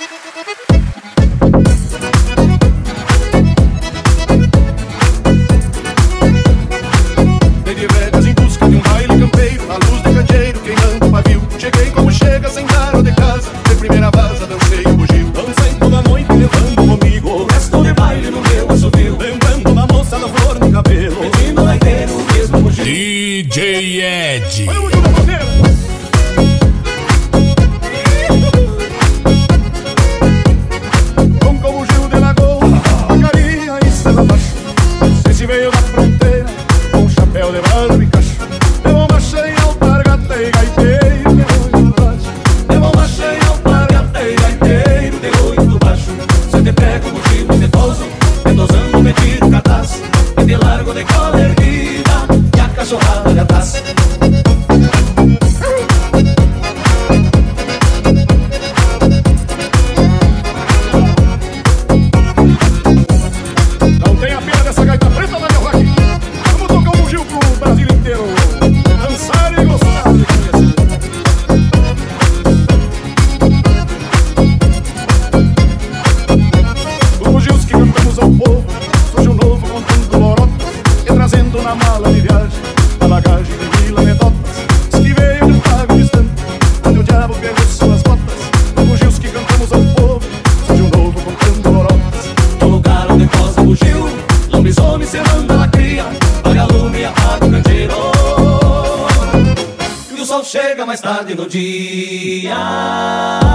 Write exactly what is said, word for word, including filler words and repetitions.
Dei de rédeas em busca de um baile campeiro, à luz de candeeiro, queimando o pavio. Cheguei como chega, sem dar de casa, de primeira vaza, dancei o bugio. Dancei toda noite levando comigo resto de baile no meu assovio, lembrando uma moça da flor no cabelo, pedindo lá inteiro o mesmo bugio. D J Ed. Olha o bugio do ponteiro. Com como Gil de Lagoa, Vacaria e Serra Baixo. Esse veio da fronteira, com chapéu de barba e cacho. De bomba cheia, alpargata e gaiteiro de oito baixo. De bomba cheia, alpargata e gaiteiro de oito baixo. Se te pego o bugio e te toso, te tosando me tiro o cartaz, e te largo de cola erguida, e a cachorrada de atrás. Não tem a pena dessa gaita preta da minha vaca. Vamos tocar um bugio pro Brasil inteiro dançar e gostar de conhecer. Os bugios que cantamos ao povo, surge um novo contando lorotas, e trazendo na mala de viagem a bagagem de mil anedotas. Diz que veio de um pago distante, onde o diabo pegou suas botas. Os bugios que cantamos ao povo, surge um novo contando lorotas. No lugar onde posa o bugio, lobisomem se manda ela cria, paga lume e apaga o candeeiro, e o sol chega mais tarde no dia.